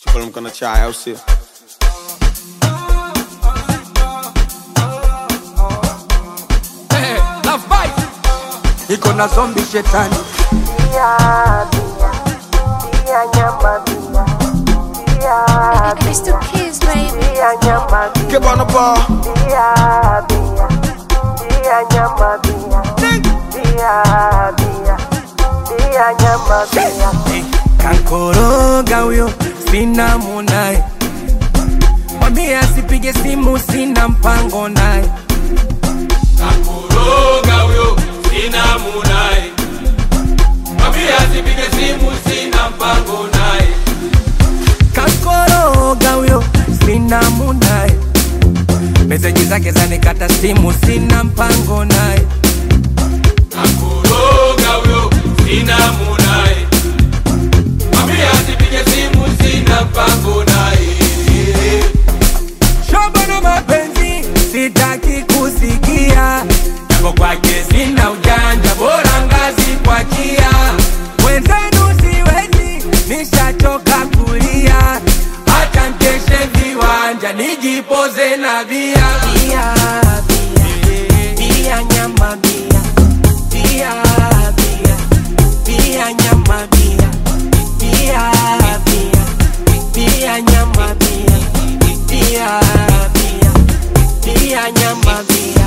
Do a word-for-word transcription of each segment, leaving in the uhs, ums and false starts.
But I'm gonna try out see. Hey, love fight. Iko na zombie shetani. Bia, bia, bia nyama bia. Bia, It's the kids, baby. bia nyama bia. Keep on the bar. Bia, bia, bia nyama bia. Bia, bia, bia nyama bia. Kankoroga huyo sina munai, mwambie asipige simu sina mpango naye. Kankoroga huyo sina munai, mwambie asipige simu sina mpango naye. Kankoroga huyo sina munai, meseji zake zanikata simu sina mpango naye. Kankoroga huyo sina munai, mwambie asipige simu sina mpango naye. Shobo na mapenzi sitaki kusikia, japo kwake sina ujanja, bora ngazi kwa kia. Wenzenu siwezi, nishachoka kulia, acha nkeshe viwanja nijipoze na bia. Bia, bia, bia nyama bia. Bia, bia, bia nyama bia. Bia, bia, bia nyama bia. Bia, bia, bia nyama bia.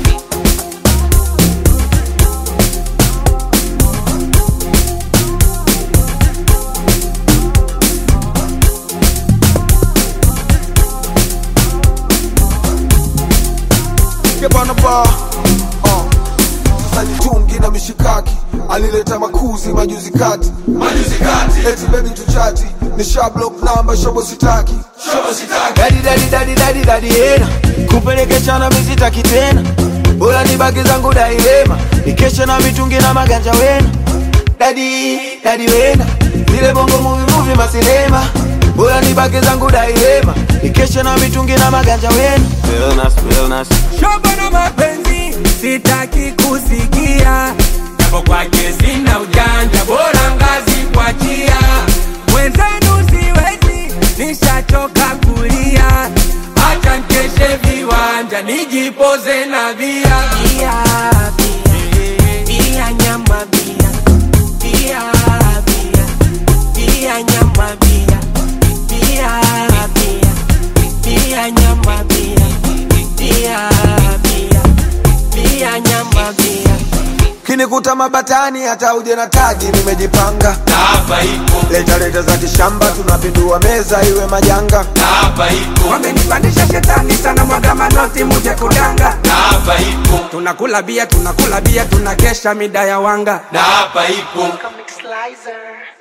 Keep on the bar. Uh. Sasa nitungi na mishikaki, alileta makuzi majuzi kati. Majuzi kati, Eti baby tuchati, nisha block number shobo sitaki. shobo sitaki. Daddy daddy daddy daddy daddy hena, kupelekesha na mizitaki tena, bora nibaki zangu dailema, nikesha na mitungi na maganja wena. Daddy daddy wena, zile bongo movie movie masinema, bora nibaki zangu dailema, nikesha na mitungi na maganja wena. Realness, realness. Shobo na mapenzi sitaki kusikia, japo kwake sina ujanja, bora ngazi kwa chia. Wenzenu siwezi, nishachoka kulia, acha nkeshe viwanja nijipoze na bia. Bia, bia, bia nyama bia. Bia, bia, bia nyama bia. Bia, bia, bia nyama bia. Bia, bia, bia nyama bia. Kinikuta mabatani hata uje na tagi nimejipanga. Na hapa ipo, Leta leta za kishamba tunapindua meza iwe majanga. na hapa ipo, Wamenipandisha shetani sana, mwaga manoti muje kudanga. na hapa ipo, Tunakula bia, tunakula bia, tunakesha mida ya wanga. na hapa ipo. Comic Slicer.